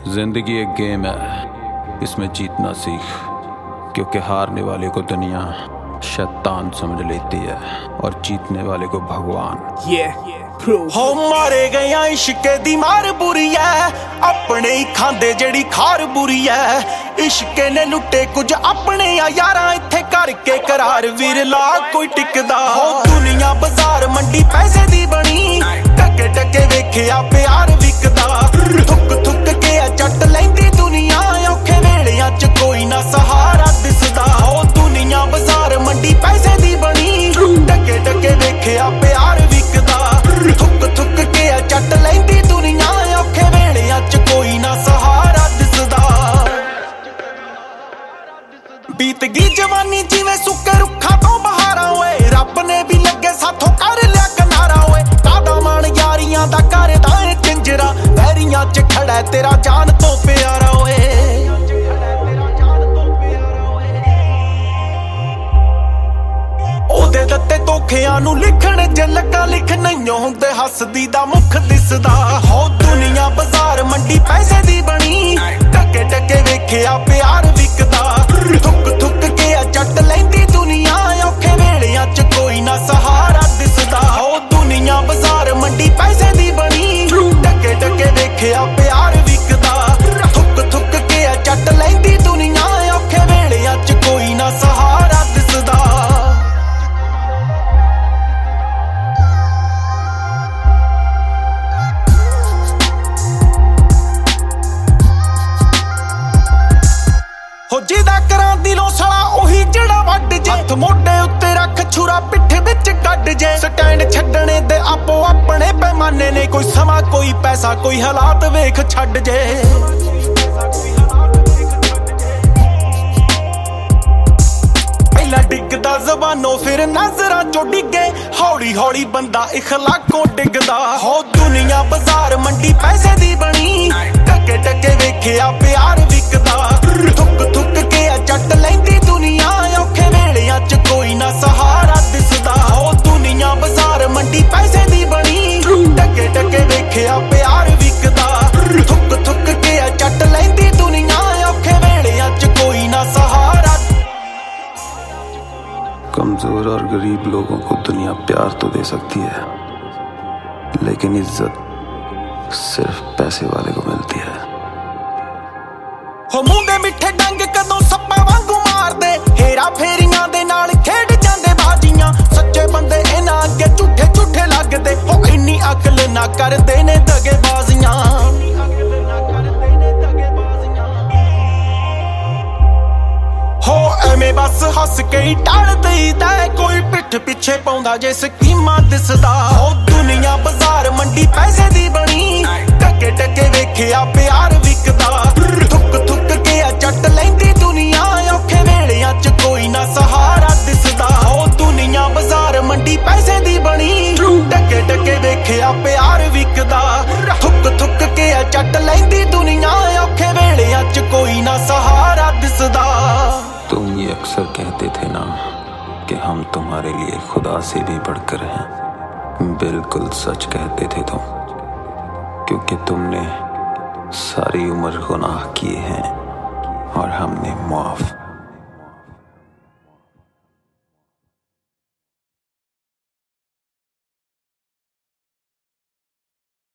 जिंदगी एक गेम है, इसमें जीतना सीख, क्योंकि हारने वाले को दुनिया शैतान समझ लेती है और जीतने वाले को भगवान। हो मारे गया इश्के दी मार बुरी है, अपने ही खांदे जेड़ी खार बुरी है। इश्के ने लुटे कुछ अपने यारां, इत्थे करके करार विरला कोई टिकदा। हो दुनिया बाजार मंडी पैसे दी बनी, टके टके वेखिया प्यार विकदा। थुक थुक के चट लैंदी दुनिया, औखे वेलियां च कोई ना सहारा दिसदा। हो दुनिया बाजार मंडी पैसे दी बनी, टके टके वेखिया प्यार विकदा। थुक थुक के चट लैंदी दुनिया, औखे वेलियां च कोई ना सहारा दिसदा। बीत गई जवानी जिवें सुक्के रुखा तो बहारा ओए, रब ने भी लगे साथों कर लिया किनारा ओए। कादा मान यारियां दा करदा ए चिंजरा, वैरियां च खड़ा है तेरा जान तो प्यारा ओए। ओदे दत्ते धोखियां नूं लिखण जे लगा लिख नहीं हुंदे, हसदी दा मुख दिसदा। हो दुनिया बाजार मंडी पैसे दी बनी, टके टके वेखिया प्यार विकदा। थुक थुक के चट लैंदी दुनिया, औखे वेलियां च कोई ना सहारा दिसदा। हो दुनिया बाजार मंडी पैसे दी बनी, टके टके वेखिया प्यार विकदा। थुक थुक के चट लैंदी दुनिया, औखे वेलियां च कोई ना सहारा दिसदा। हो जिदा करां दिलों सड़ा ओही जड़ा वड्ड जे, हथ मोढे उत्ते रख छुरा पिठ विच कड्ड जे। स्टैंड छड्डने दे आपो अपने पैमाने ने, कोई समा कोई पैसा कोई हालात वेख छड्ड जे। पहला डिगदा ज़बानों फिर नजरां चों डिगे, हौली हौली बंदा इखलाकों डिगदा। हो दुनिया बाजार मंडी पैसे दी बनी, टके टके वेखिया प्यार विकदा। थुक थुक के चट लैंदी दुनिया, औखे वेलियां च कोई ना सहारा दिसदा। हो दुनिया बाजार मंडी पैसे दी बनी, टके टके वेखिया प्यार विकदा। थुक थुक के चट लैंदी दुनिया, औखे वेलियां च कोई ना सहारा। कमजोर और गरीब लोगों को दुनिया प्यार तो दे सकती है, लेकिन इज्जत सिर्फ पैसे वाले को मिलती है। हो मुंह दे मिठे डंग कदों सप्पा वांगू मार दे, हेरा फेरियां दे नाल खेड जांदे बाजियां। सच्चे बंदे इन्हां अगे झूठे झूठे लगदे, हो इन्नी अकल ना करदे ने दगेबाजियां। हो एवें बस हस के ही टाल देईदा, कोई पिठ पिछे पाउंदा जे स्कीमां दिसदा। हो दुनिया बाजार मंडी पैसे दी बनी, टके टके वेखिया प्यार विकदा। थुक थुक के चट लैंदी दुनिया, औखे वेलियां च कोई ना सहारा दिसदा। हो दुनिया बाजार मंडी पैसे दी बनी, टके टके वेखिया प्यार विकदा। थुक थुक के चट लैंदी दुनिया, औखे वेलियां च कोई ना सहारा दिसदा। तुम ये अक्सर कहते थे ना कि हम तुम्हारे लिए खुदा से भी बढ़कर हैं। बिल्कुल सच कहते थे तुम, क्योंकि तुमने सारी उम्र गुनाह किए हैं और हमने माफ